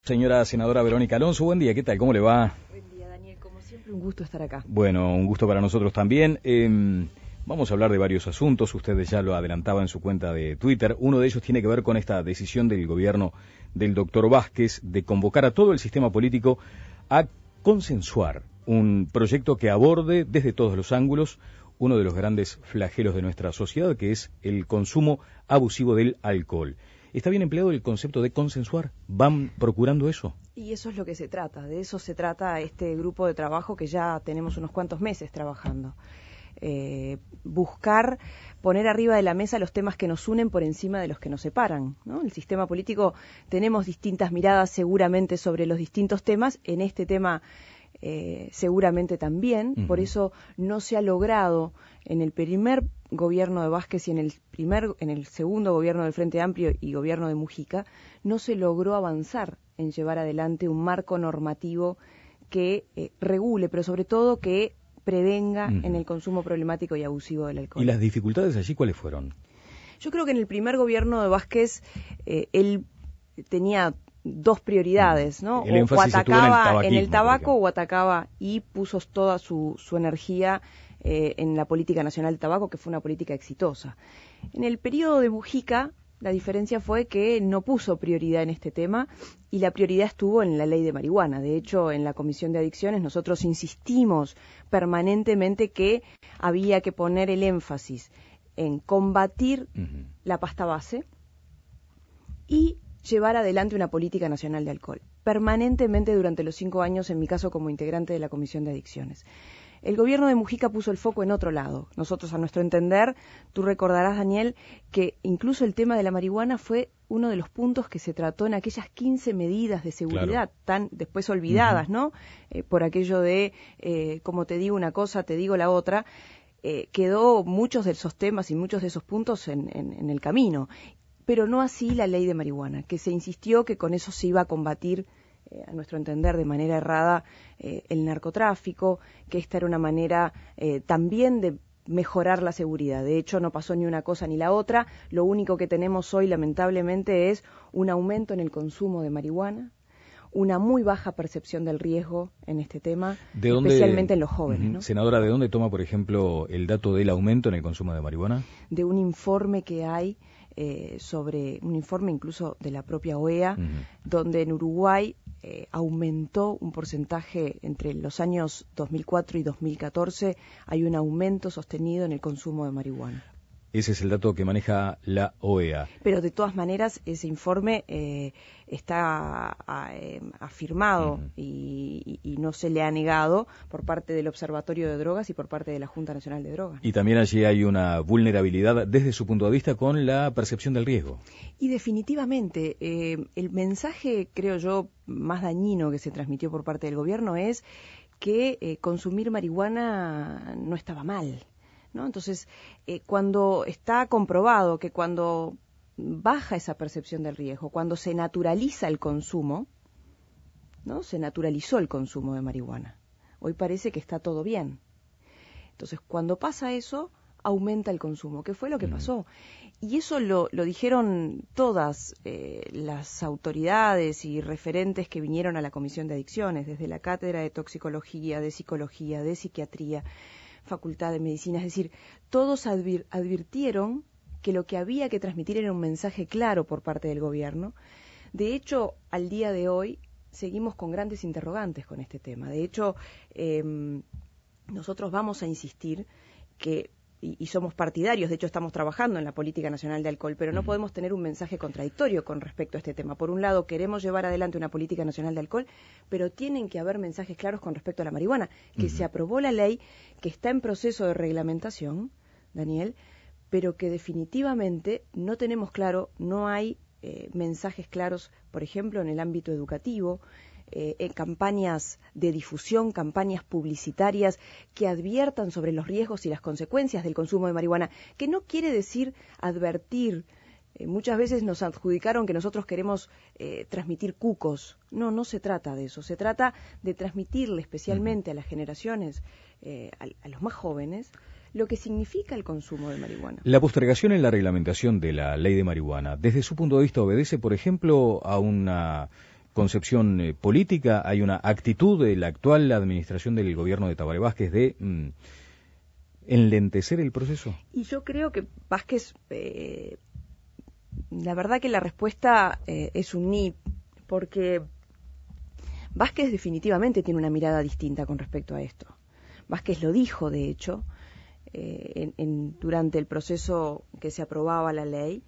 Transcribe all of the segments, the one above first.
Señora senadora Verónica Alonso, buen día, ¿qué tal? ¿Cómo le va? Buen día, Daniel, como siempre, un gusto estar acá. Bueno, un gusto para nosotros también. Vamos a hablar de varios asuntos, ustedes ya lo adelantaban en su cuenta de Twitter. Uno de ellos tiene que ver con esta decisión del gobierno del doctor Vázquez de convocar a todo el sistema político a consensuar un proyecto que aborde desde todos los ángulos uno de los grandes flagelos de nuestra sociedad, que es el consumo abusivo del alcohol. ¿Está bien empleado el concepto de consensuar? ¿Van procurando eso? Y eso es lo que se trata, de eso se trata este grupo de trabajo que ya tenemos unos cuantos meses trabajando. Buscar poner arriba de la mesa los temas que nos unen por encima de los que nos separan, ¿no? El sistema político, tenemos distintas miradas seguramente sobre los distintos temas, en este tema seguramente también, por eso no se ha logrado en el primer gobierno de Vázquez y en el segundo gobierno del Frente Amplio y gobierno de Mujica, no se logró avanzar en llevar adelante un marco normativo que regule, pero sobre todo que prevenga en el consumo problemático y abusivo del alcohol. ¿Y las dificultades allí cuáles fueron? Yo creo que en el primer gobierno de Vázquez él tenía dos prioridades, ¿no? O atacaba en el tabaco o atacaba y puso toda su energía en la política nacional del tabaco, que fue una política exitosa. En el periodo de Mujica, la diferencia fue que no puso prioridad en este tema y la prioridad estuvo en la ley de marihuana. De hecho, en la Comisión de Adicciones nosotros insistimos permanentemente que había que poner el énfasis en combatir la pasta base y llevar adelante una política nacional de alcohol, permanentemente durante los 5 años, en mi caso como integrante de la Comisión de Adicciones. El gobierno de Mujica puso el foco en otro lado. Nosotros, a nuestro entender, tú recordarás, Daniel, que incluso el tema de la marihuana fue uno de los puntos que se trató en aquellas 15 medidas de seguridad, tan después olvidadas, ¿no? Por aquello de, como te digo una cosa, te digo la otra. Quedó muchos de esos temas y muchos de esos puntos en el camino. Pero no así la ley de marihuana, que se insistió que con eso se iba a combatir, a nuestro entender, de manera errada, el narcotráfico, que esta era una manera también de mejorar la seguridad. De hecho, no pasó ni una cosa ni la otra. Lo único que tenemos hoy, lamentablemente, es un aumento en el consumo de marihuana, una muy baja percepción del riesgo en este tema, especialmente en los jóvenes, ¿no? Senadora, ¿de dónde toma, por ejemplo, el dato del aumento en el consumo de marihuana? De un informe que hay sobre un informe incluso de la propia OEA, donde en Uruguay aumentó un porcentaje entre los años 2004 y 2014, hay un aumento sostenido en el consumo de marihuana. Ese es el dato que maneja la OEA. Pero de todas maneras, ese informe está afirmado y no se le ha negado por parte del Observatorio de Drogas y por parte de la Junta Nacional de Drogas. Y también allí hay una vulnerabilidad desde su punto de vista con la percepción del riesgo. Y definitivamente, el mensaje, creo yo, más dañino que se transmitió por parte del gobierno es que consumir marihuana no estaba mal, ¿no? Entonces, cuando está comprobado que cuando baja esa percepción del riesgo, cuando se naturaliza el consumo, ¿no? Se naturalizó el consumo de marihuana. Hoy parece que está todo bien. Entonces, cuando pasa eso, aumenta el consumo, que fue lo que pasó. Y eso lo dijeron todas las autoridades y referentes que vinieron a la Comisión de Adicciones, desde la Cátedra de Toxicología, de Psicología, de Psiquiatría, Facultad de Medicina, es decir, todos advirtieron que lo que había que transmitir era un mensaje claro por parte del gobierno. De hecho, al día de hoy seguimos con grandes interrogantes con este tema. De hecho, nosotros vamos a insistir que, y somos partidarios, de hecho estamos trabajando en la Política Nacional de Alcohol, pero no podemos tener un mensaje contradictorio con respecto a este tema. Por un lado, queremos llevar adelante una Política Nacional de Alcohol, pero tienen que haber mensajes claros con respecto a la marihuana, que se aprobó la ley, que está en proceso de reglamentación, Daniel, pero que definitivamente no tenemos claro, no hay mensajes claros, por ejemplo, en el ámbito educativo, en campañas de difusión, campañas publicitarias que adviertan sobre los riesgos y las consecuencias del consumo de marihuana, que no quiere decir advertir. Muchas veces nos adjudicaron que nosotros queremos transmitir cucos. No, no se trata de eso. Se trata de transmitirle especialmente a las generaciones, a los más jóvenes, lo que significa el consumo de marihuana. La postergación en la reglamentación de la ley de marihuana, desde su punto de vista, obedece, por ejemplo, a una concepción política, hay una actitud de la actual administración del gobierno de Tabaré Vázquez de enlentecer el proceso. Y yo creo que Vázquez, la verdad que la respuesta es un ni, porque Vázquez definitivamente tiene una mirada distinta con respecto a esto. Vázquez lo dijo, de hecho, durante el proceso que se aprobaba la ley.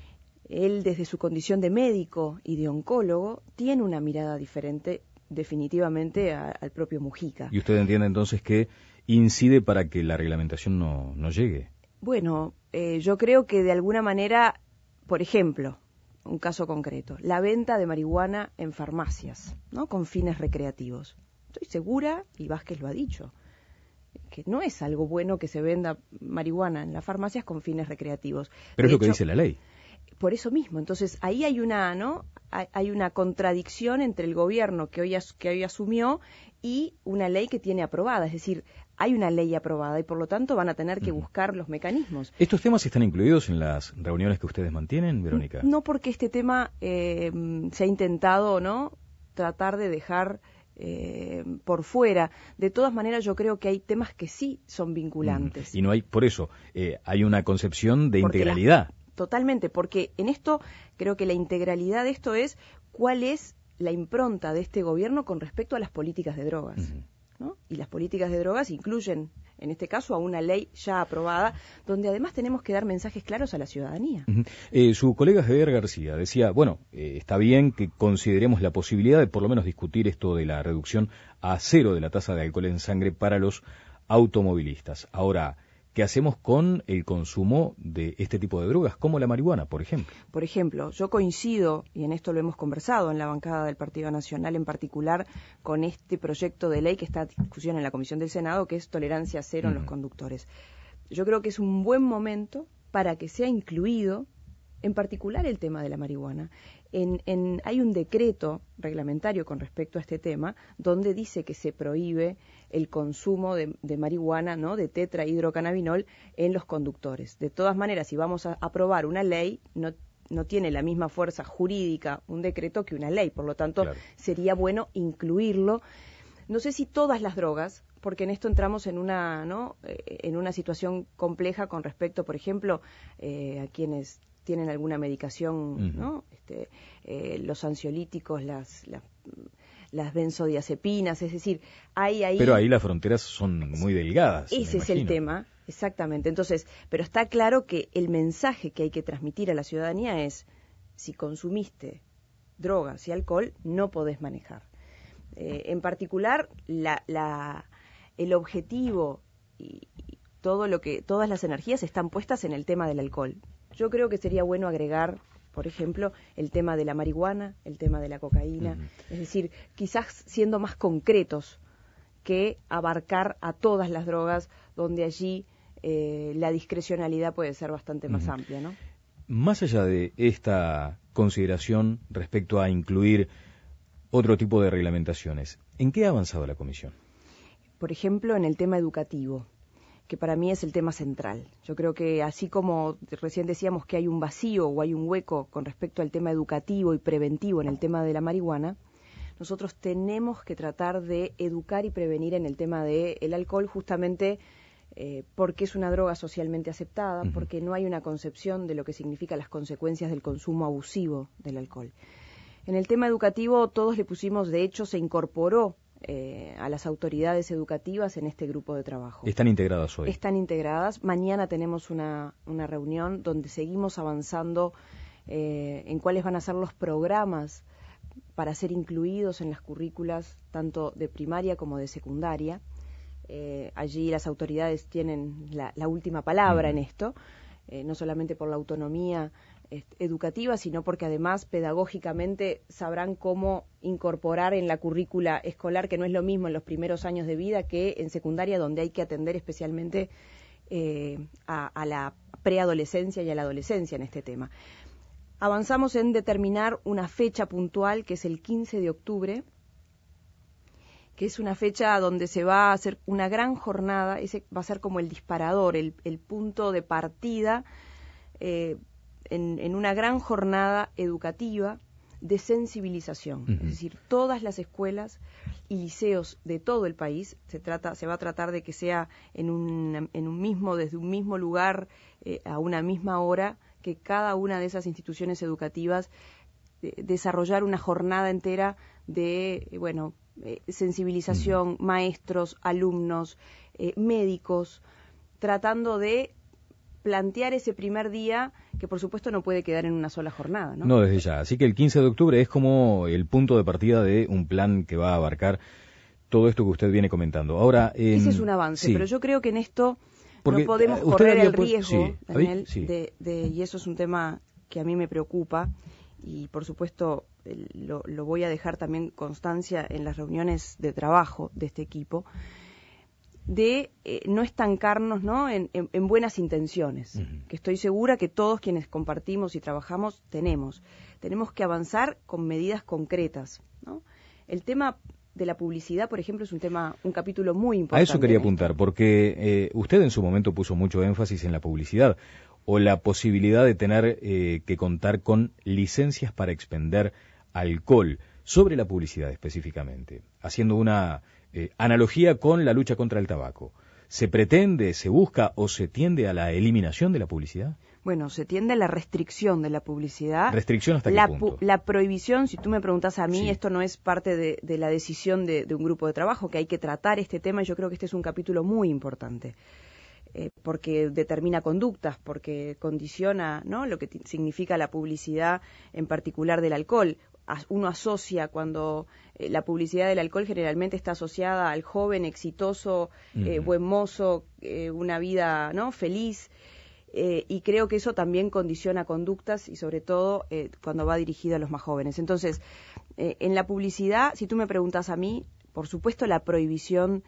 Él, desde su condición de médico y de oncólogo, tiene una mirada diferente definitivamente al propio Mujica. ¿Y usted entiende entonces que incide para que la reglamentación no llegue? Bueno, yo creo que de alguna manera, por ejemplo, un caso concreto, la venta de marihuana en farmacias, ¿no?, con fines recreativos. Estoy segura, y Vázquez lo ha dicho, que no es algo bueno que se venda marihuana en las farmacias con fines recreativos. Pero es lo que dice la ley. Por eso mismo, entonces ahí hay una, ¿no?, hay una contradicción entre el gobierno que hoy asumió y una ley que tiene aprobada, es decir, hay una ley aprobada y por lo tanto van a tener que buscar los mecanismos. ¿Estos temas están incluidos en las reuniones que ustedes mantienen, Verónica? No, porque este tema se ha intentado, ¿no?, tratar de dejar por fuera. De todas maneras, yo creo que hay temas que sí son vinculantes. Y no hay, por eso, hay una concepción de integralidad. Totalmente, porque en esto creo que la integralidad de esto es cuál es la impronta de este gobierno con respecto a las políticas de drogas, ¿no? Y las políticas de drogas incluyen, en este caso, a una ley ya aprobada, donde además tenemos que dar mensajes claros a la ciudadanía. Su colega Javier García decía, bueno, está bien que consideremos la posibilidad de por lo menos discutir esto de la reducción a 0 de la tasa de alcohol en sangre para los automovilistas. Ahora, ¿qué hacemos con el consumo de este tipo de drogas, como la marihuana, por ejemplo? Por ejemplo, yo coincido, y en esto lo hemos conversado en la bancada del Partido Nacional en particular, con este proyecto de ley que está a discusión en la Comisión del Senado, que es tolerancia cero en los conductores. Yo creo que es un buen momento para que sea incluido, en particular, el tema de la marihuana. Hay un decreto reglamentario con respecto a este tema donde dice que se prohíbe el consumo de marihuana, ¿no?, de tetrahidrocannabinol en los conductores. De todas maneras, si vamos a aprobar una ley, no tiene la misma fuerza jurídica un decreto que una ley, por lo tanto, claro, sería bueno incluirlo. No sé si todas las drogas, porque en esto entramos en una, ¿no?, en una situación compleja con respecto, por ejemplo, a quienes tienen alguna medicación, ¿no?, los ansiolíticos, las benzodiazepinas, es decir, hay ahí... Pero ahí las fronteras son muy delgadas. Ese es el tema, exactamente. Entonces, pero está claro que el mensaje que hay que transmitir a la ciudadanía es, si consumiste drogas y alcohol, no podés manejar. En particular, el objetivo y todas las energías están puestas en el tema del alcohol. Yo creo que sería bueno agregar, por ejemplo, el tema de la marihuana, el tema de la cocaína, es decir, quizás siendo más concretos que abarcar a todas las drogas, donde allí la discrecionalidad puede ser bastante más amplia, ¿no? Más allá de esta consideración respecto a incluir otro tipo de reglamentaciones, ¿en qué ha avanzado la Comisión? Por ejemplo, en el tema educativo, que para mí es el tema central. Yo creo que así como recién decíamos que hay un vacío o hay un hueco con respecto al tema educativo y preventivo en el tema de la marihuana, nosotros tenemos que tratar de educar y prevenir en el tema del alcohol, justamente porque es una droga socialmente aceptada, porque no hay una concepción de lo que significan las consecuencias del consumo abusivo del alcohol. En el tema educativo todos le pusimos, de hecho se incorporó a las autoridades educativas en este grupo de trabajo. ¿Están integradas hoy? Están integradas. Mañana tenemos una reunión donde seguimos avanzando en cuáles van a ser los programas para ser incluidos en las currículas tanto de primaria como de secundaria. Allí las autoridades tienen la última palabra en esto, no solamente por la autonomía educativa, sino porque además pedagógicamente sabrán cómo incorporar en la currícula escolar, que no es lo mismo en los primeros años de vida que en secundaria, donde hay que atender especialmente a la preadolescencia y a la adolescencia en este tema. Avanzamos en determinar una fecha puntual, que es el 15 de octubre, que es una fecha donde se va a hacer una gran jornada, ese va a ser como el disparador, el punto de partida en una gran jornada educativa, de sensibilización. Es decir, todas las escuelas y liceos de todo el país, se va a tratar de que sea desde un mismo lugar, a una misma hora, que cada una de esas instituciones educativas desarrollar una jornada entera de, sensibilización, maestros, alumnos, médicos, tratando de plantear ese primer día que por supuesto no puede quedar en una sola jornada, ¿no? No, desde ya. Así que el 15 de octubre es como el punto de partida de un plan que va a abarcar todo esto que usted viene comentando. Ahora, ese es un avance, sí. Pero yo creo que en esto porque no podemos correr el riesgo, sí, Daniel, sí. y eso es un tema que a mí me preocupa, y por supuesto lo voy a dejar también constancia en las reuniones de trabajo de este equipo, de no estancarnos, ¿no? en buenas intenciones, que estoy segura que todos quienes compartimos y trabajamos tenemos que avanzar con medidas concretas, ¿no? El tema de la publicidad, por ejemplo, es un capítulo muy importante. A eso quería apuntar, porque usted en su momento puso mucho énfasis en la publicidad, o la posibilidad de tener que contar con licencias para expender alcohol, sobre la publicidad específicamente, haciendo una analogía con la lucha contra el tabaco. ¿Se pretende, se busca o se tiende a la eliminación de la publicidad? Bueno, se tiende a la restricción de la publicidad. ¿Restricción hasta qué punto? La prohibición, si tú me preguntas a mí, sí. Esto no es parte de la decisión de un grupo de trabajo, que hay que tratar este tema, y yo creo que este es un capítulo muy importante, porque determina conductas, porque condiciona, ¿no?, lo que significa la publicidad, en particular del alcohol. Uno asocia cuando la publicidad del alcohol generalmente está asociada al joven exitoso, buen mozo, una vida, ¿no?, feliz, y creo que eso también condiciona conductas, y sobre todo cuando va dirigido a los más jóvenes. Entonces, en la publicidad, si tú me preguntas a mí, por supuesto la prohibición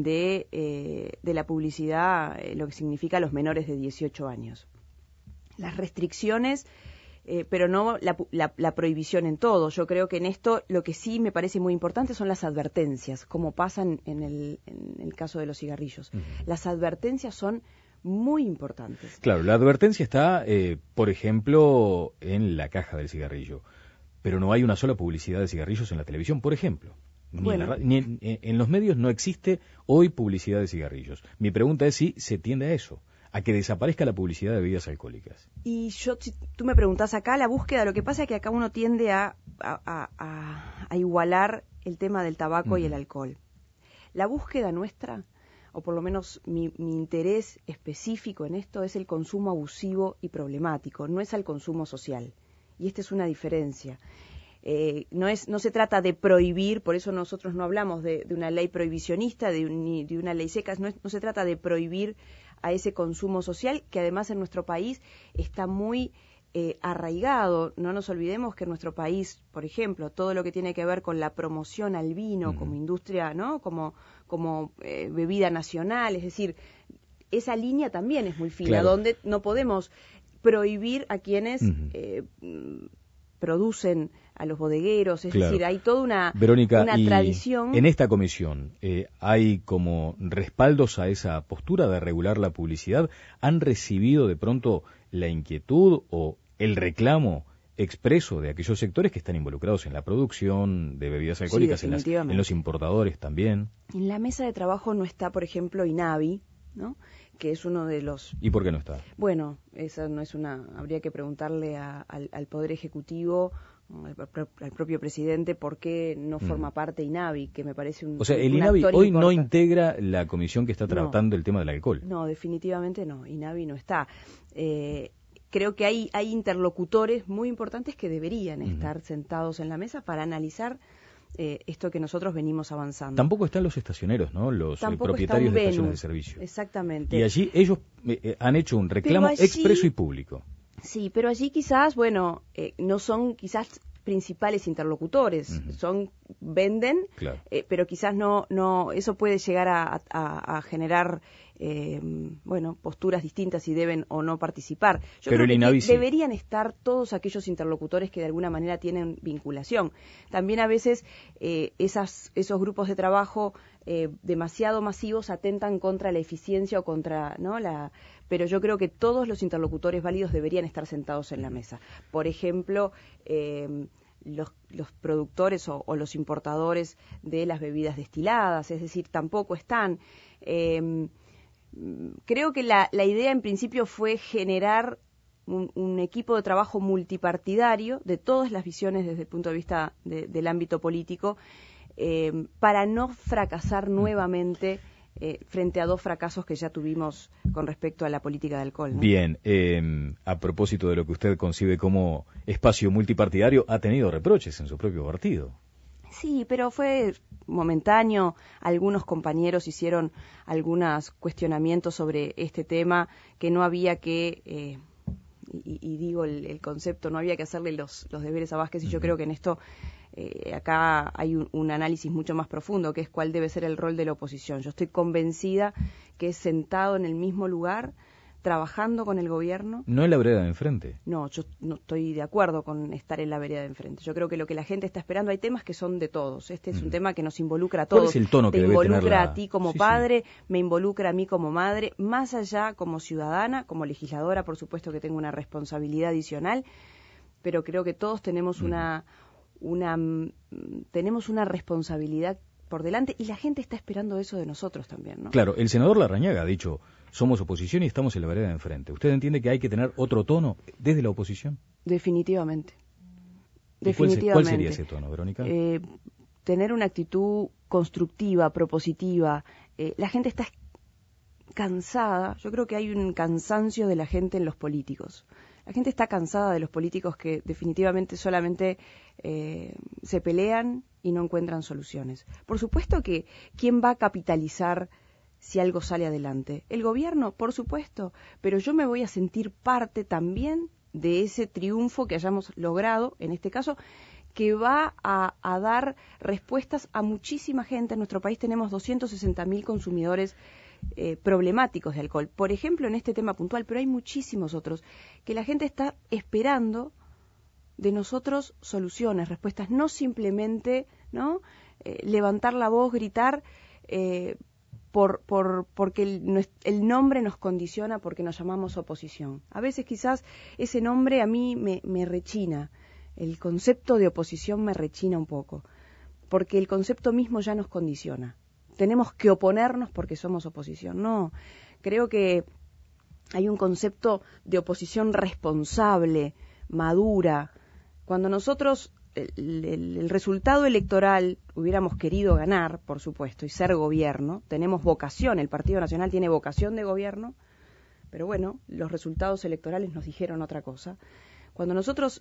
de la publicidad, lo que significa los menores de 18 años. Las restricciones, pero no la prohibición en todo. Yo creo que en esto lo que sí me parece muy importante son las advertencias, como pasan en el caso de los cigarrillos. Las advertencias son muy importantes. Claro, la advertencia está, por ejemplo, en la caja del cigarrillo, pero no hay una sola publicidad de cigarrillos en la televisión, por ejemplo. Ni en los medios no existe hoy publicidad de cigarrillos. Mi pregunta es si se tiende a eso, a que desaparezca la publicidad de bebidas alcohólicas. Y si tú me preguntás acá, la búsqueda, lo que pasa es que acá uno tiende a igualar el tema del tabaco y el alcohol. La búsqueda nuestra, o por lo menos mi interés específico en esto, es el consumo abusivo y problemático, no es el consumo social. Y esta es una diferencia. No se trata de prohibir, por eso nosotros no hablamos de una ley prohibicionista, ni de una ley seca, no se trata de prohibir a ese consumo social, que además en nuestro país está muy arraigado. No nos olvidemos que en nuestro país, por ejemplo, todo lo que tiene que ver con la promoción al vino como industria, ¿no?, como bebida nacional, es decir, esa línea también es muy fina, claro, donde no podemos prohibir a quienes producen, a los bodegueros, es decir, hay toda una tradición. En esta comisión, ¿hay como respaldos a esa postura de regular la publicidad? ¿Han recibido de pronto la inquietud o el reclamo expreso de aquellos sectores que están involucrados en la producción de bebidas alcohólicas, sí, en los importadores también? En la mesa de trabajo no está, por ejemplo, INAVI, ¿no?, que es uno de los... ¿Y por qué no está? Bueno, esa no es habría que preguntarle al Poder Ejecutivo, al propio presidente, por qué no forma parte INAVI, que me parece un... O sea, el INAVI hoy no integra la comisión que está tratando el tema del alcohol. No, definitivamente no, INAVI no está. Creo que hay interlocutores muy importantes que deberían estar sentados en la mesa para analizar esto que nosotros venimos avanzando. Tampoco están los estacioneros, ¿no?, los propietarios de estaciones de servicio. Exactamente. Y allí ellos han hecho un reclamo expreso y público. Sí, pero allí quizás, no son quizás principales interlocutores, venden, claro, pero quizás no, eso puede llegar a generar posturas distintas si deben o no participar. Yo creo que deberían estar todos aquellos interlocutores que de alguna manera tienen vinculación. También a veces esos grupos de trabajo demasiado masivos atentan contra la eficiencia o contra, ¿no?, pero yo creo que todos los interlocutores válidos deberían estar sentados en la mesa. Por ejemplo, los productores o los importadores de las bebidas destiladas, es decir, tampoco están. Creo que la idea en principio fue generar un equipo de trabajo multipartidario de todas las visiones desde el punto de vista del ámbito político, para no fracasar nuevamente frente a dos fracasos que ya tuvimos con respecto a la política de alcohol, ¿no? Bien, a propósito de lo que usted concibe como espacio multipartidario, ha tenido reproches en su propio partido. Sí, pero fue momentáneo. Algunos compañeros hicieron algunos cuestionamientos sobre este tema, que no había que, y digo el concepto, no había que hacerle los deberes a Vázquez, y yo creo que en esto acá hay un análisis mucho más profundo, que es cuál debe ser el rol de la oposición. Yo estoy convencida que es sentado en el mismo lugar, trabajando con el gobierno. No en la vereda de enfrente. No, yo no estoy de acuerdo con estar en la vereda de enfrente. Yo creo que lo que la gente está esperando, hay temas que son de todos. Este es un tema que nos involucra a todos. ¿Cuál es el tono que debe tener? Te involucra a ti como padre, me involucra a mí como madre, más allá como ciudadana, como legisladora, por supuesto que tengo una responsabilidad adicional, pero creo que todos tenemos tenemos una responsabilidad por delante, y la gente está esperando eso de nosotros también, ¿no? Claro, el senador Larrañaga ha dicho, somos oposición y estamos en la vereda de enfrente. ¿Usted entiende que hay que tener otro tono desde la oposición? Definitivamente. ¿Cuál sería ese tono, Verónica? Tener una actitud constructiva, propositiva. La gente está cansada. Yo creo que hay un cansancio de la gente en los políticos. La gente está cansada de los políticos que definitivamente solamente se pelean y no encuentran soluciones. Por supuesto que ¿quién va a capitalizar si algo sale adelante? El gobierno, por supuesto, pero yo me voy a sentir parte también de ese triunfo que hayamos logrado, en este caso, que va a dar respuestas a muchísima gente. En nuestro país tenemos 260.000 consumidores problemáticos de alcohol, por ejemplo, en este tema puntual, pero hay muchísimos otros que la gente está esperando de nosotros soluciones, respuestas, no simplemente, ¿no? Levantar la voz, gritar, porque el nombre nos condiciona, porque nos llamamos oposición. A veces quizás ese nombre a mí me rechina, el concepto de oposición me rechina un poco, porque el concepto mismo ya nos condiciona. Tenemos que oponernos porque somos oposición. No, creo que hay un concepto de oposición responsable, madura. Cuando nosotros el resultado electoral hubiéramos querido ganar, por supuesto, y ser gobierno, tenemos vocación, el Partido Nacional tiene vocación de gobierno, pero bueno, los resultados electorales nos dijeron otra cosa. Cuando nosotros,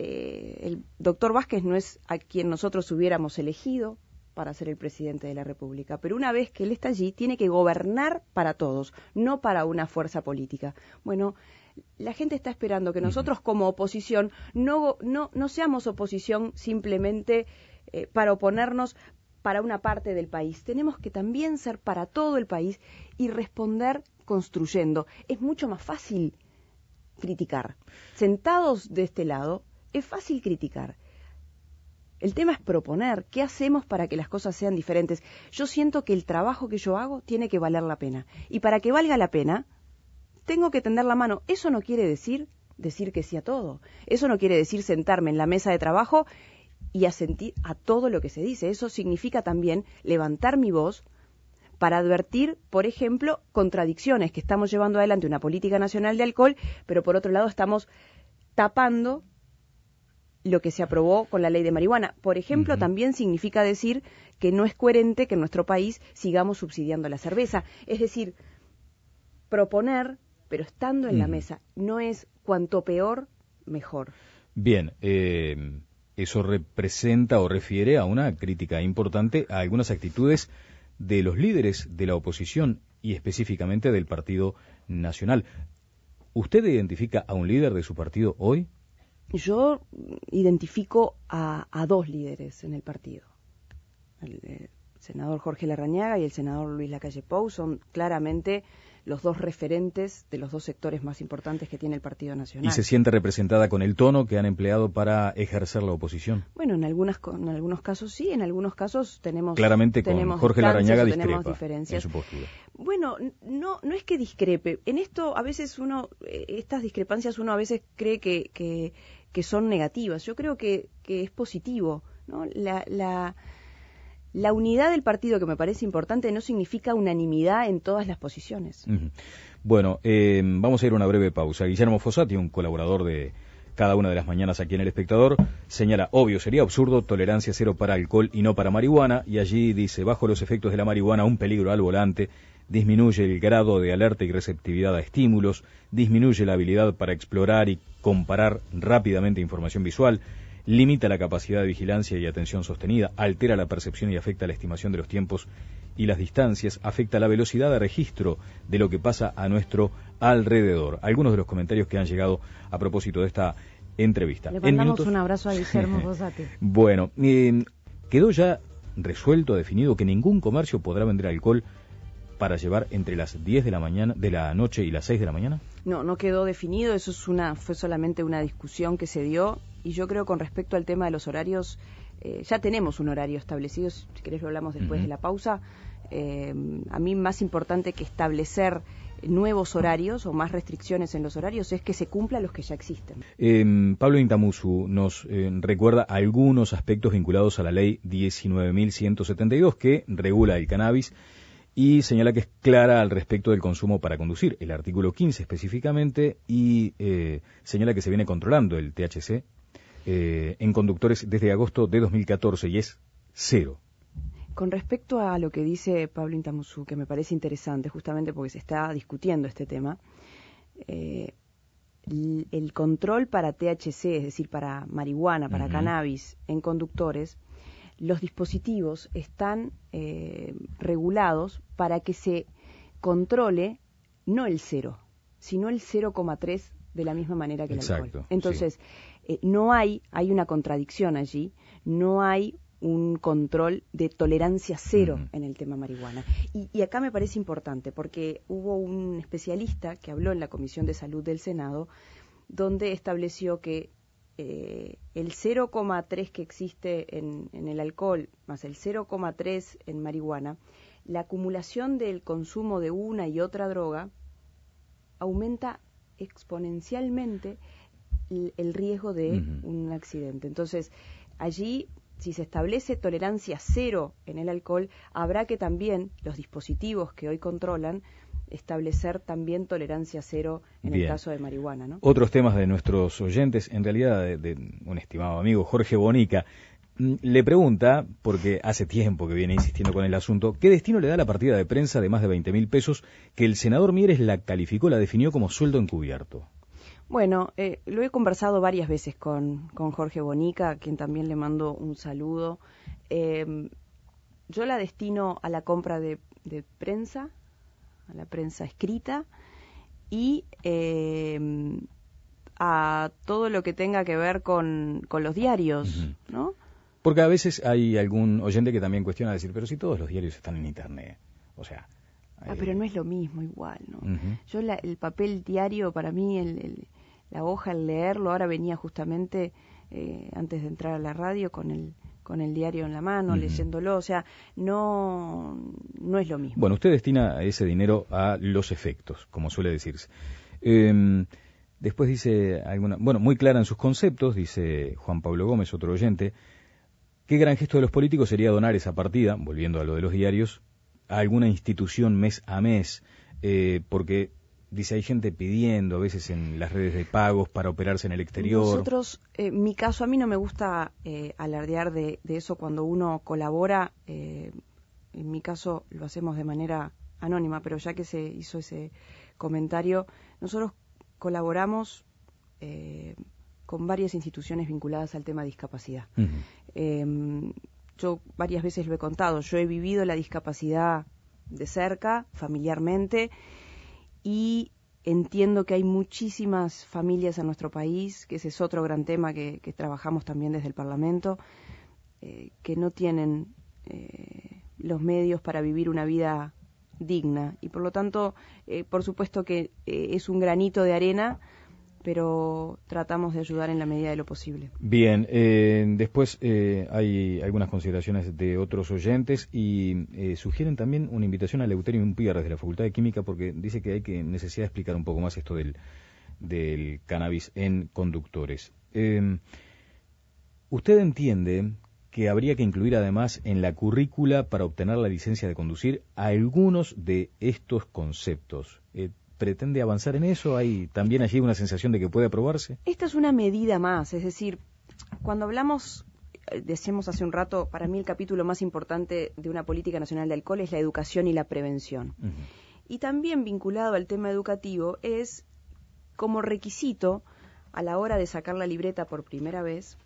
el doctor Vázquez no es a quien nosotros hubiéramos elegido para ser el presidente de la República, pero una vez que él está allí, tiene que gobernar para todos, no para una fuerza política. Bueno, la gente está esperando que nosotros como oposición no seamos oposición simplemente para oponernos para una parte del país. Tenemos que también ser para todo el país y responder construyendo. Es mucho más fácil criticar. Sentados de este lado, es fácil criticar. El tema es proponer, ¿qué hacemos para que las cosas sean diferentes? Yo siento que el trabajo que yo hago tiene que valer la pena. Y para que valga la pena, tengo que tender la mano. Eso no quiere decir que sí a todo. Eso no quiere decir sentarme en la mesa de trabajo y asentir a todo lo que se dice. Eso significa también levantar mi voz para advertir, por ejemplo, contradicciones, que estamos llevando adelante una política nacional de alcohol, pero por otro lado estamos tapando lo que se aprobó con la ley de marihuana. Por ejemplo, también significa decir que no es coherente que en nuestro país sigamos subsidiando la cerveza. Es decir, proponer, pero estando en la mesa, no es cuanto peor, mejor. Bien, eso representa o refiere a una crítica importante a algunas actitudes de los líderes de la oposición y específicamente del Partido Nacional. ¿Usted identifica a un líder de su partido hoy? Yo identifico a dos líderes en el partido. El senador Jorge Larrañaga y el senador Luis Lacalle Pou son claramente los dos referentes de los dos sectores más importantes que tiene el Partido Nacional. ¿Y se siente representada con el tono que han empleado para ejercer la oposición? Bueno, en algunos casos sí, en algunos casos tenemos... Claramente con Jorge Larrañaga discrepa diferencias en su postura. Bueno, no es que discrepe. En esto a veces estas discrepancias uno a veces cree que que son negativas. Yo creo que es positivo, ¿no? La unidad del partido, que me parece importante, no significa unanimidad en todas las posiciones. Bueno, vamos a ir a una breve pausa. Guillermo Fossati, un colaborador de Cada Una de las Mañanas aquí en El Espectador, señala: obvio, sería absurdo, tolerancia cero para alcohol y no para marihuana, y allí dice: bajo los efectos de la marihuana, un peligro al volante, disminuye el grado de alerta y receptividad a estímulos, disminuye la habilidad para explorar y comparar rápidamente información visual, limita la capacidad de vigilancia y atención sostenida, altera la percepción y afecta la estimación de los tiempos y las distancias, afecta la velocidad de registro de lo que pasa a nuestro alrededor. Algunos de los comentarios que han llegado a propósito de esta entrevista. Le mandamos un abrazo a Guillermo Fossati. Bueno, quedó ya resuelto, definido, que ningún comercio podrá vender alcohol para llevar entre las 10 de la noche y las 6 de la mañana. No quedó definido, eso fue solamente una discusión que se dio, y yo creo, con respecto al tema de los horarios, ya tenemos un horario establecido. Si querés lo hablamos después de la pausa. A mí, más importante que establecer nuevos horarios o más restricciones en los horarios, es que se cumplan los que ya existen. Pablo Intamusu nos recuerda algunos aspectos vinculados a la ley 19.172 que regula el cannabis y señala que es clara al respecto del consumo para conducir, el artículo 15 específicamente, y señala que se viene controlando el THC en conductores desde agosto de 2014 y es cero. Con respecto a lo que dice Pablo Intamusu, que me parece interesante, justamente porque se está discutiendo este tema, el control para THC, es decir, para marihuana, para cannabis en conductores, los dispositivos están regulados para que se controle no el 0, sino el 0,3 de la misma manera que el alcohol. Entonces, no hay una contradicción allí, no hay un control de tolerancia cero en el tema marihuana. Y acá me parece importante, porque hubo un especialista que habló en la Comisión de Salud del Senado, donde estableció que el 0,3 que existe en el alcohol, más el 0,3 en marihuana, la acumulación del consumo de una y otra droga aumenta exponencialmente el riesgo de un accidente. Entonces, allí, si se establece tolerancia cero en el alcohol, habrá que también los dispositivos que hoy controlan establecer también tolerancia cero en el caso de marihuana, ¿no? Otros temas de nuestros oyentes, en realidad de un estimado amigo, Jorge Bonica, le pregunta, porque hace tiempo que viene insistiendo con el asunto, ¿qué destino le da la partida de prensa de más de 20.000 pesos que el senador Mieres la calificó, la definió como sueldo encubierto? Bueno, lo he conversado varias veces con Jorge Bonica, a quien también le mando un saludo. Yo la destino a la compra de prensa, a la prensa escrita, y a todo lo que tenga que ver con los diarios, ¿no? Porque a veces hay algún oyente que también cuestiona decir, pero si todos los diarios están en Internet, o sea... pero no es lo mismo igual, ¿no? Yo el papel diario, para mí, la hoja, el leerlo, ahora venía justamente antes de entrar a la radio con el diario en la mano, leyéndolo, o sea, no es lo mismo. Bueno, usted destina ese dinero a los efectos, como suele decirse. Después dice muy clara en sus conceptos, dice Juan Pablo Gómez, otro oyente, qué gran gesto de los políticos sería donar esa partida, volviendo a lo de los diarios, a alguna institución mes a mes, porque dice hay gente pidiendo a veces en las redes de pagos para operarse en el exterior. Nosotros, mi caso, a mí no me gusta alardear de eso cuando uno colabora. En mi caso lo hacemos de manera anónima, pero ya que se hizo ese comentario, nosotros colaboramos con varias instituciones vinculadas al tema de discapacidad. Yo varias veces lo he contado, yo he vivido la discapacidad de cerca, familiarmente, y entiendo que hay muchísimas familias en nuestro país, que ese es otro gran tema que trabajamos también desde el Parlamento, que no tienen los medios para vivir una vida digna. Y por lo tanto, por supuesto que es un granito de arena, pero tratamos de ayudar en la medida de lo posible. Bien, después hay algunas consideraciones de otros oyentes y sugieren también una invitación a Eleuterio Umpierre desde la Facultad de Química, porque dice que hay necesidad de explicar un poco más esto del cannabis en conductores. ¿Usted entiende que habría que incluir además en la currícula para obtener la licencia de conducir algunos de estos conceptos? ¿Pretende avanzar en eso? ¿Hay también allí una sensación de que puede aprobarse? Esta es una medida más, es decir, cuando hablamos, decíamos hace un rato, para mí el capítulo más importante de una política nacional de alcohol es la educación y la prevención. Uh-huh. Y también vinculado al tema educativo es como requisito a la hora de sacar la libreta por primera vez,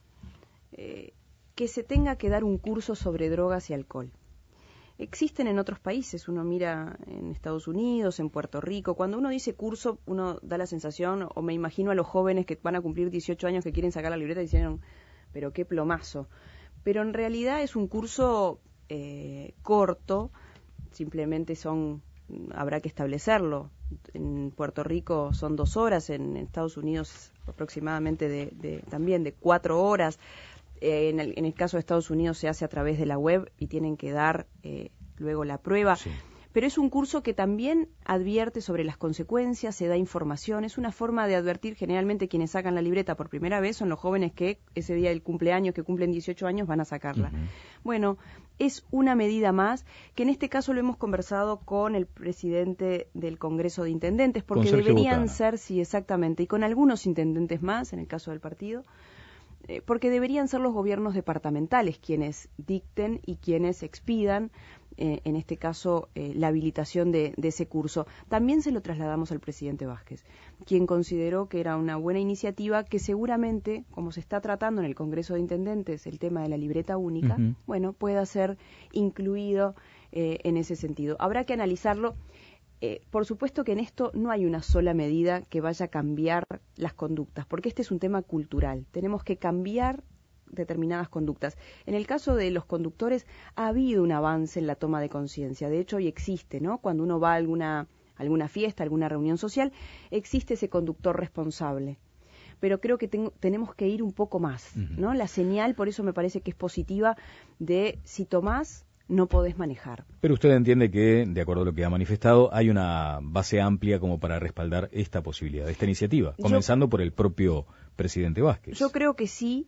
que se tenga que dar un curso sobre drogas y alcohol. Existen en otros países, uno mira en Estados Unidos, en Puerto Rico, cuando uno dice curso, uno da la sensación, o me imagino a los jóvenes que van a cumplir 18 años que quieren sacar la libreta y dicen, pero qué plomazo. Pero en realidad es un curso corto, simplemente habrá que establecerlo. En Puerto Rico son 2 horas, en Estados Unidos aproximadamente también de 4 horas. En el caso de Estados Unidos se hace a través de la web y tienen que dar luego la prueba. Sí. Pero es un curso que también advierte sobre las consecuencias, se da información, es una forma de advertir. Generalmente quienes sacan la libreta por primera vez son los jóvenes que ese día del cumpleaños, que cumplen 18 años, van a sacarla. Uh-huh. Bueno, es una medida más que en este caso lo hemos conversado con el presidente del Congreso de Intendentes, porque deberían ser, sí, exactamente, y con algunos intendentes más, en el caso del partido, porque deberían ser los gobiernos departamentales quienes dicten y quienes expidan, en este caso, la habilitación de ese curso. También se lo trasladamos al presidente Vázquez, quien consideró que era una buena iniciativa que seguramente, como se está tratando en el Congreso de Intendentes el tema de la libreta única, uh-huh, bueno, pueda ser incluido en ese sentido. Habrá que analizarlo. Por supuesto que en esto no hay una sola medida que vaya a cambiar las conductas, porque este es un tema cultural. Tenemos que cambiar determinadas conductas. En el caso de los conductores ha habido un avance en la toma de conciencia. De hecho, hoy existe, ¿no? Cuando uno va a alguna fiesta, alguna reunión social, existe ese conductor responsable. Pero creo que tenemos que ir un poco más, ¿no? La señal, por eso me parece que es positiva, de si tomás, no podés manejar. Pero usted entiende que, de acuerdo a lo que ha manifestado, hay una base amplia como para respaldar esta posibilidad, esta iniciativa, comenzando por el propio presidente Vázquez. Yo creo que sí.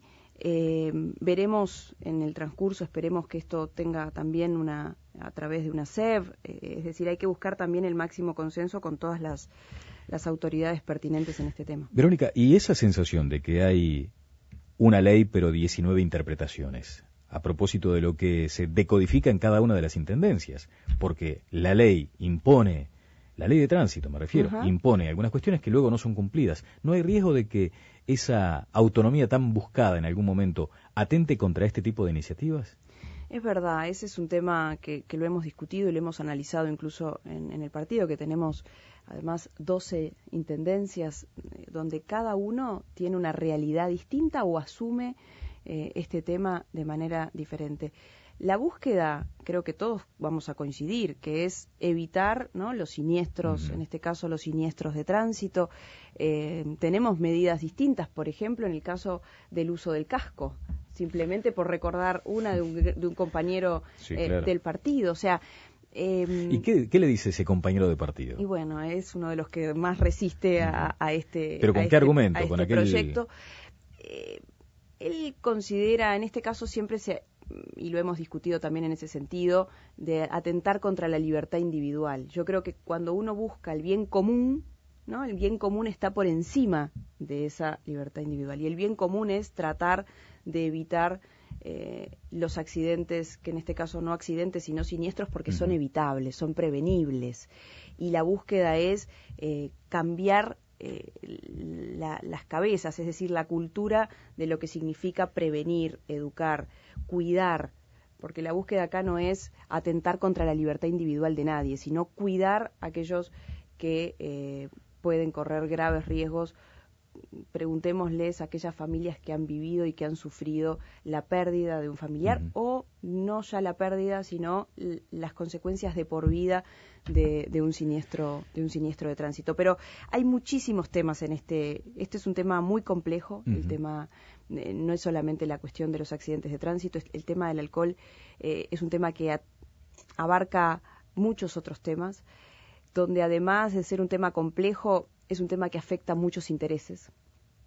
Veremos en el transcurso, esperemos que esto tenga también a través de una SEV, es decir, hay que buscar también el máximo consenso con todas las autoridades pertinentes en este tema. Verónica, ¿y esa sensación de que hay una ley pero 19 interpretaciones? A propósito de lo que se decodifica en cada una de las intendencias, porque la ley impone, la ley de tránsito me refiero, uh-huh, impone algunas cuestiones que luego no son cumplidas. ¿No hay riesgo de que esa autonomía tan buscada en algún momento atente contra este tipo de iniciativas? Es verdad, ese es un tema que lo hemos discutido y lo hemos analizado incluso en el partido, que tenemos además 12 intendencias donde cada uno tiene una realidad distinta o asume este tema de manera diferente. La búsqueda, creo que todos vamos a coincidir, que es evitar, ¿no?, los siniestros, uh-huh, en este caso los siniestros de tránsito. Tenemos medidas distintas, por ejemplo, en el caso del uso del casco, simplemente por recordar una de un compañero, sí, claro, del partido. O sea, ¿y qué le dice ese compañero de partido? Y bueno, es uno de los que más resiste a este, ¿pero con qué argumento? A este ¿Con aquel proyecto? Él considera, en este caso siempre y lo hemos discutido también en ese sentido, de atentar contra la libertad individual. Yo creo que cuando uno busca el bien común, ¿no?, el bien común está por encima de esa libertad individual. Y el bien común es tratar de evitar los accidentes, que en este caso no accidentes, sino siniestros, porque uh-huh, son evitables, son prevenibles. Y la búsqueda es cambiar las cabezas, es decir, la cultura de lo que significa prevenir, educar, cuidar, porque la búsqueda acá no es atentar contra la libertad individual de nadie, sino cuidar a aquellos que pueden correr graves riesgos. Preguntémosles a aquellas familias que han vivido y que han sufrido la pérdida de un familiar, uh-huh, o no ya la pérdida, sino las consecuencias de por vida de un siniestro de tránsito. Pero hay muchísimos temas en este es un tema muy complejo, uh-huh, el tema no es solamente la cuestión de los accidentes de tránsito, el tema del alcohol es un tema que abarca muchos otros temas, donde además de ser un tema complejo, es un tema que afecta a muchos intereses.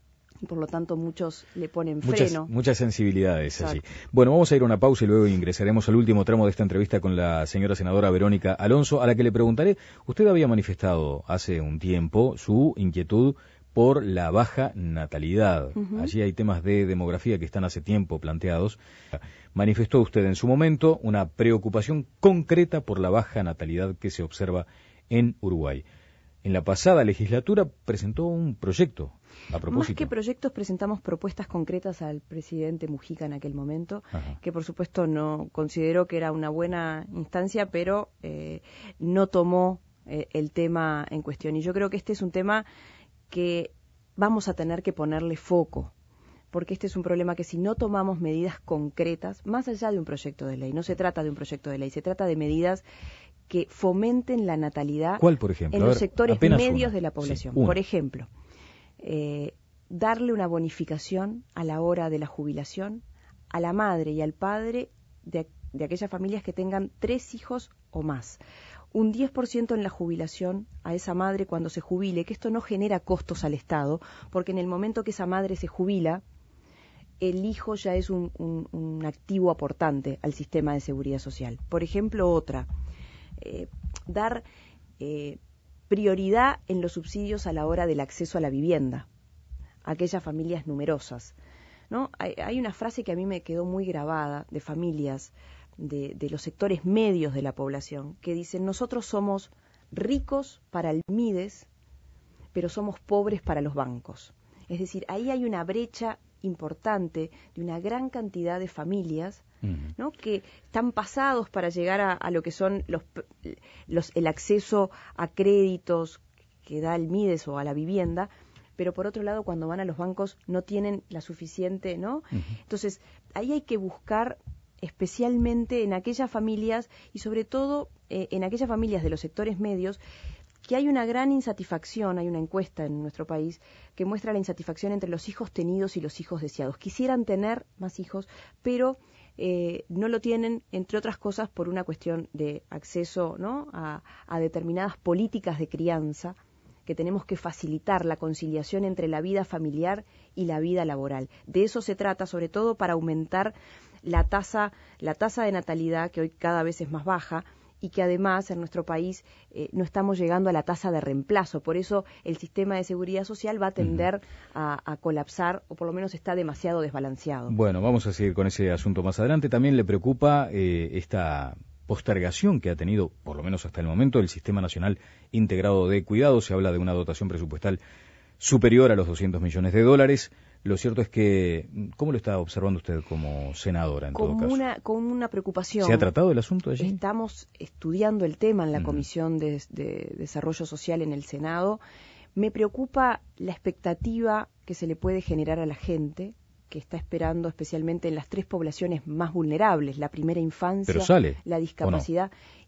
y por lo tanto muchos le ponen freno. Muchas sensibilidades. Exacto. Allí. Bueno, vamos a ir a una pausa y luego ingresaremos al último tramo de esta entrevista con la señora senadora Verónica Alonso, a la que le preguntaré, usted había manifestado hace un tiempo su inquietud por la baja natalidad. Allí hay temas de demografía que están hace tiempo planteados. Manifestó usted en su momento una preocupación concreta por la baja natalidad que se observa en Uruguay. En la pasada legislatura presentó un proyecto a propósito. Más que proyectos, presentamos propuestas concretas al presidente Mujica en aquel momento, que por supuesto no consideró que era una buena instancia, pero no tomó el tema en cuestión. Y yo creo que este es un tema que vamos a tener que ponerle foco, porque este es un problema que si no tomamos medidas concretas, más allá de un proyecto de ley, no se trata de un proyecto de ley, se trata de medidas que fomenten la natalidad. ¿Cuál, por ejemplo? En los sectores medios de la población. Sí, por ejemplo, darle una bonificación a la hora de la jubilación a la madre y al padre de aquellas familias que tengan 3 hijos o más. Un 10% en la jubilación a esa madre cuando se jubile, que esto no genera costos al Estado, porque en el momento que esa madre se jubila, el hijo ya es un activo aportante al sistema de seguridad social. Por ejemplo, otra, dar prioridad en los subsidios a la hora del acceso a la vivienda, a aquellas familias numerosas, ¿no? Hay una frase que a mí me quedó muy grabada de familias de los sectores medios de la población, que dicen: nosotros somos ricos para el Mides, pero somos pobres para los bancos. Es decir, ahí hay una brecha importante de una gran cantidad de familias, ¿no?, que están pasados para llegar a lo que son el acceso a créditos que da el Mides o a la vivienda, pero por otro lado cuando van a los bancos no tienen la suficiente, ¿no? Entonces, ahí hay que buscar especialmente en aquellas familias y sobre todo en aquellas familias de los sectores medios que hay una gran insatisfacción. Hay una encuesta en nuestro país que muestra la insatisfacción entre los hijos tenidos y los hijos deseados. Quisieran tener más hijos, pero no lo tienen, entre otras cosas, por una cuestión de acceso, ¿no?, a determinadas políticas de crianza, que tenemos que facilitar la conciliación entre la vida familiar y la vida laboral. De eso se trata, sobre todo para aumentar la tasa de natalidad, que hoy cada vez es más baja, y que además en nuestro país no estamos llegando a la tasa de reemplazo. Por eso el sistema de seguridad social va a tender a colapsar, o por lo menos está demasiado desbalanceado. Bueno, vamos a seguir con ese asunto más adelante. También le preocupa esta postergación que ha tenido, por lo menos hasta el momento, el Sistema Nacional Integrado de Cuidados. Se habla de una dotación presupuestal superior a los $200 millones. Lo cierto es que, ¿cómo lo está observando usted como senadora en todo caso? Con una preocupación. ¿Se ha tratado el asunto allí? Estamos estudiando el tema en la Comisión de Desarrollo Social en el Senado. Me preocupa la expectativa que se le puede generar a la gente, que está esperando especialmente en las 3 poblaciones más vulnerables: la primera infancia, ¿pero sale, la discapacidad,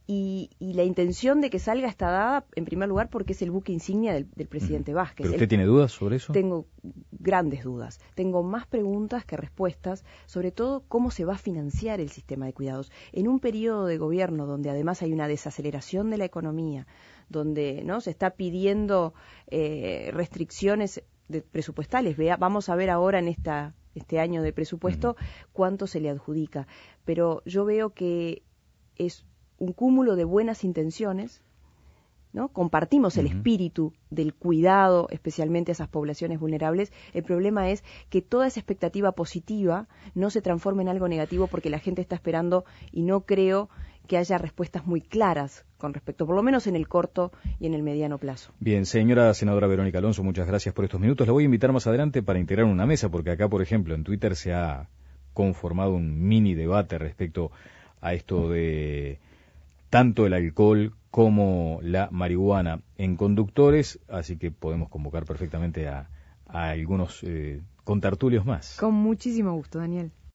y la intención de que salga está dada en primer lugar porque es el buque insignia del presidente Vázquez. ¿Pero usted tiene dudas sobre eso? Tengo grandes dudas. Tengo más preguntas que respuestas, sobre todo cómo se va a financiar el sistema de cuidados. En un periodo de gobierno donde además hay una desaceleración de la economía, donde no se está pidiendo restricciones presupuestales. Vamos a ver ahora en este año de presupuesto cuánto se le adjudica. Pero yo veo que es un cúmulo de buenas intenciones, ¿no? Compartimos el espíritu del cuidado, especialmente a esas poblaciones vulnerables. El problema es que toda esa expectativa positiva no se transforme en algo negativo, porque la gente está esperando, y no creo que haya respuestas muy claras con respecto, por lo menos en el corto y en el mediano plazo. Bien, señora senadora Verónica Alonso, muchas gracias por estos minutos. La voy a invitar más adelante para integrar una mesa, porque acá, por ejemplo, en Twitter se ha conformado un mini debate respecto a esto de tanto el alcohol como la marihuana en conductores, así que podemos convocar perfectamente a algunos contertulios más. Con muchísimo gusto, Daniel.